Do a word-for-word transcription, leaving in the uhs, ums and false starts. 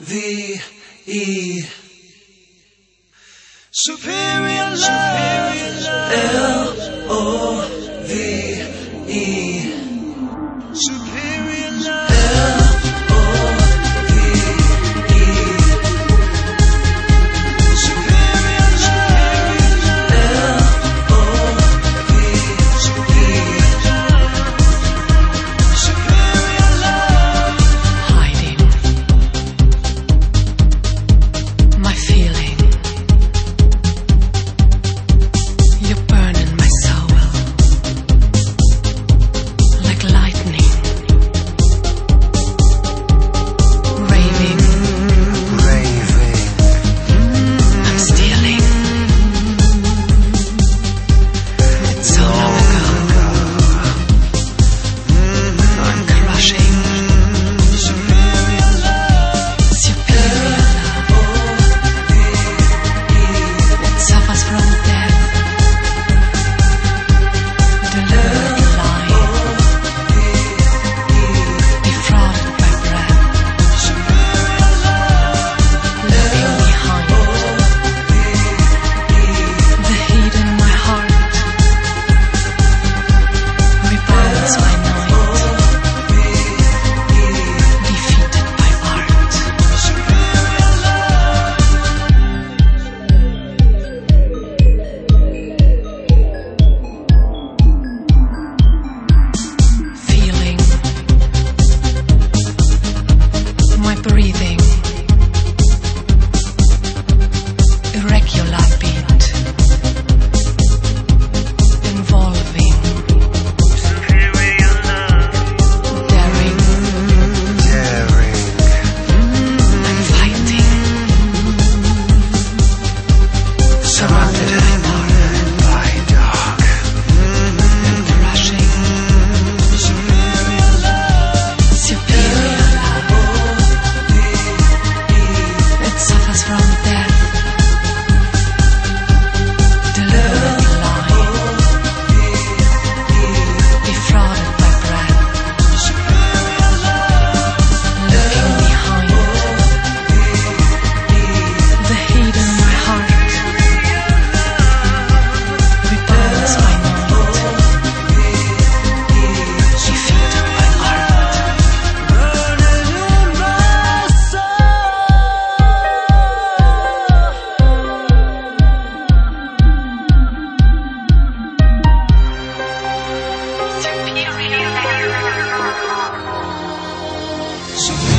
V E. Superior love, L O V E. Superior love, L O V E. Superior love, L O V E. Superior love, hiding my feeling. You burn in my soul like lightning, raving, raving. I'm stealing. It's so long ago. I'm crushing. Superior love, Superior love. It suffers from death. Delivered lie, defrauded by breath, superior love, leaving behind the heat in my heart, rebounds by night, defeated by art. superior love. Feeling my breathing, irregular beat, involving, daring, Daring, I'm fighting, surrounded by dark, by dark. and crushing, Superior love, superior love. It suffers from death, delivered lie, defrauded by breath, superior love, leaving behind the heat in my heart, rebounds by night, defeated by art. burning in my soul. Superior